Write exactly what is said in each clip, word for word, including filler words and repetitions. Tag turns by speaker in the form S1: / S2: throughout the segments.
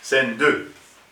S1: Scène deux.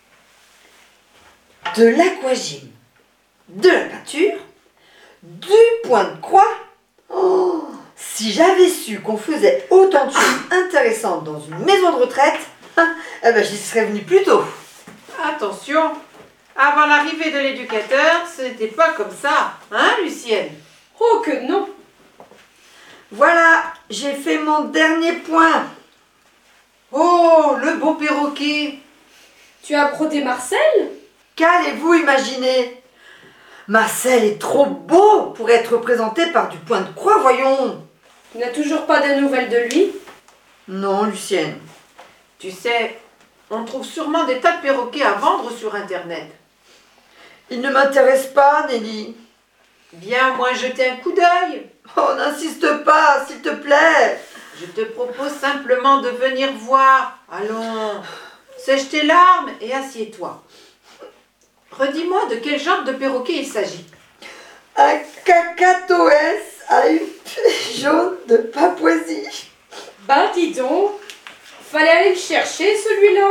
S2: De l'aquagym, de la peinture, du point de croix. Oh, si j'avais su qu'on faisait autant de choses intéressantes dans une maison de retraite, eh ben j'y serais venue plus tôt.
S3: Attention, avant l'arrivée de l'éducateur, ce n'était pas comme ça, hein Lucienne?
S4: Oh que non!
S2: Voilà, j'ai fait mon dernier point.
S3: Oh, le beau perroquet!
S4: Tu as brodé Marcel?
S2: Qu'allez-vous imaginer? Marcel est trop beau pour être représenté par du point de croix, voyons.
S4: Tu n'as toujours pas de nouvelles de lui?
S2: Non, Lucienne.
S3: Tu sais, on trouve sûrement des tas de perroquets à vendre sur Internet.
S2: Il ne m'intéresse pas, Nelly.
S3: Viens, moi, jeter un coup d'œil.
S2: Oh, n'insiste pas, s'il te plaît.
S3: Je te propose simplement de venir voir. Allons, sèche tes larmes et assieds-toi. Redis-moi de quel genre de perroquet il s'agit.
S2: Un cacatoès à une queue jaune de Papouasie.
S4: Bah dis donc, fallait aller le chercher celui-là.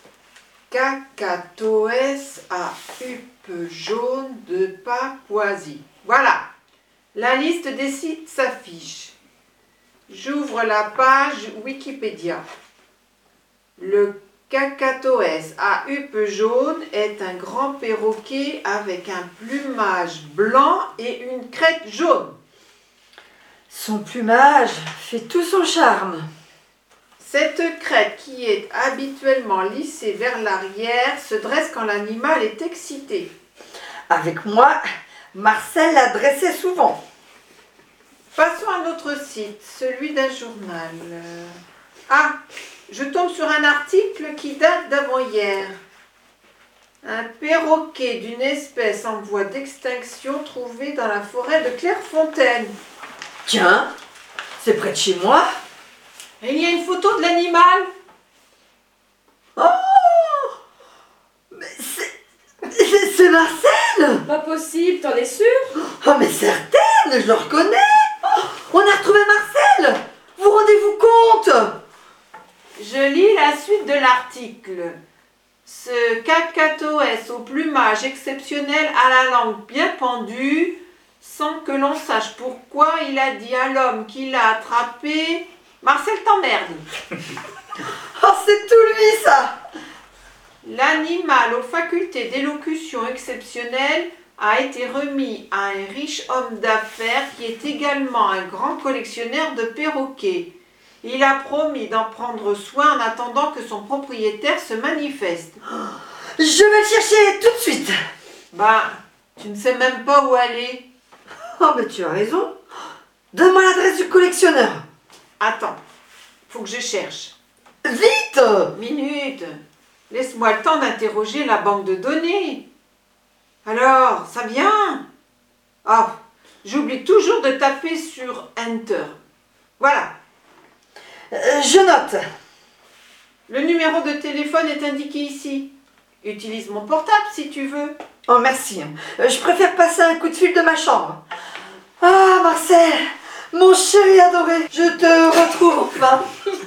S3: Cacatoès à huppe jaune de Papouasie. Voilà, la liste des sites s'affiche. J'ouvre la page Wikipédia. Le cacatoès à huppe jaune est un grand perroquet avec un plumage blanc et une crête jaune.
S2: Son plumage fait tout son charme.
S3: Cette crête qui est habituellement lissée vers l'arrière se dresse quand l'animal est excité.
S2: Avec moi, Marcel la dressait souvent.
S3: Passons à notre site, celui d'un journal. Ah, je tombe sur un article qui date d'avant-hier. Un perroquet d'une espèce en voie d'extinction trouvé dans la forêt de Clairefontaine.
S2: Tiens, c'est près de chez moi.
S3: Et il y a une photo de l'animal.
S2: Oh, mais c'est, c'est, c'est Marcel.
S4: Pas possible, t'en es sûr?
S2: Oh, mais certaine, je le reconnais. Oh, on a retrouvé Marcel. Vous rendez-vous compte?
S3: Je lis la suite de l'article. Ce cacatoès au plumage exceptionnel à la langue bien pendue, sans que l'on sache pourquoi, il a dit à l'homme qui l'a attrapé « Marcel t'emmerde ».
S2: Oh, c'est tout lui, ça.
S3: L'animal aux facultés d'élocution exceptionnelles a été remis à un riche homme d'affaires qui est également un grand collectionneur de perroquets. Il a promis d'en prendre soin en attendant que son propriétaire se manifeste.
S2: Je vais le chercher tout de suite.
S3: Bah, tu ne sais même pas où aller.
S2: Oh, mais tu as raison. Donne-moi l'adresse du collectionneur.
S3: Attends, faut que je cherche.
S2: Vite.
S3: Minute, laisse-moi le temps d'interroger la banque de données. Alors, ça vient? Ah, j'oublie toujours de taper sur Enter. Voilà.
S2: Euh, je note.
S3: Le numéro de téléphone est indiqué ici. Utilise mon portable si tu veux.
S2: Oh, merci. Euh, Je préfère passer un coup de fil de ma chambre. Ah, Marcel, mon chéri adoré, je te retrouve enfin.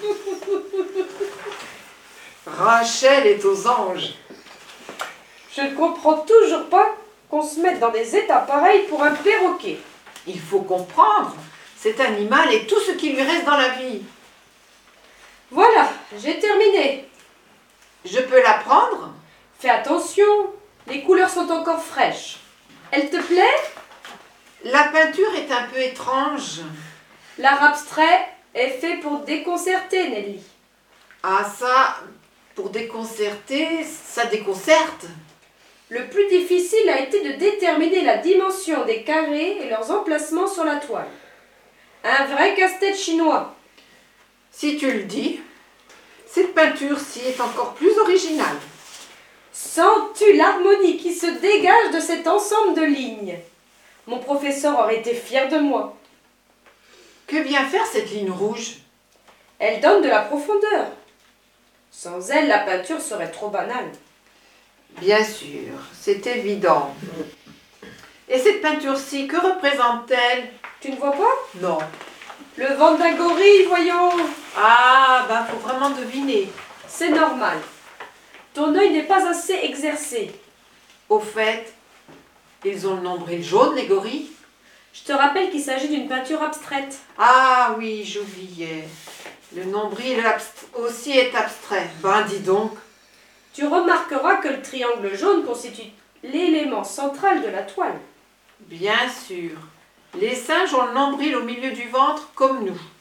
S3: Rachel est aux anges.
S4: Je ne comprends toujours pas qu'on se mette dans des états pareils pour un perroquet.
S3: Il faut comprendre, cet animal est tout ce qui lui reste dans la vie.
S4: Voilà, j'ai terminé.
S3: Je peux la prendre?
S4: Fais attention, les couleurs sont encore fraîches. Elle te plaît?
S3: La peinture est un peu étrange.
S4: L'art abstrait est fait pour déconcerter, Nelly.
S3: Ah ça, pour déconcerter, ça déconcerte.
S4: Le plus difficile a été de déterminer la dimension des carrés et leurs emplacements sur la toile. Un vrai casse-tête chinois.
S3: Si tu le dis, cette peinture-ci est encore plus originale.
S4: Sens-tu l'harmonie qui se dégage de cet ensemble de lignes? Mon professeur aurait été fier de moi.
S3: Que vient faire cette ligne rouge?
S4: Elle donne de la profondeur. Sans elle, la peinture serait trop banale.
S3: Bien sûr, c'est évident. Et cette peinture-ci, que représente-t-elle?
S4: Tu ne vois pas?
S3: Non.
S4: Le ventre d'un gorille, voyons.
S3: Ah, ben faut vraiment deviner.
S4: C'est normal. Ton œil n'est pas assez exercé.
S3: Au fait, ils ont le nombril jaune, les gorilles?
S4: Je te rappelle qu'il s'agit d'une peinture abstraite.
S3: Ah oui, j'oubliais. Le nombril abst- aussi est abstrait. Ben dis donc.
S4: Tu remarqueras que le triangle jaune constitue l'élément central de la toile.
S3: Bien sûr. Les singes ont le nombril au milieu du ventre comme nous.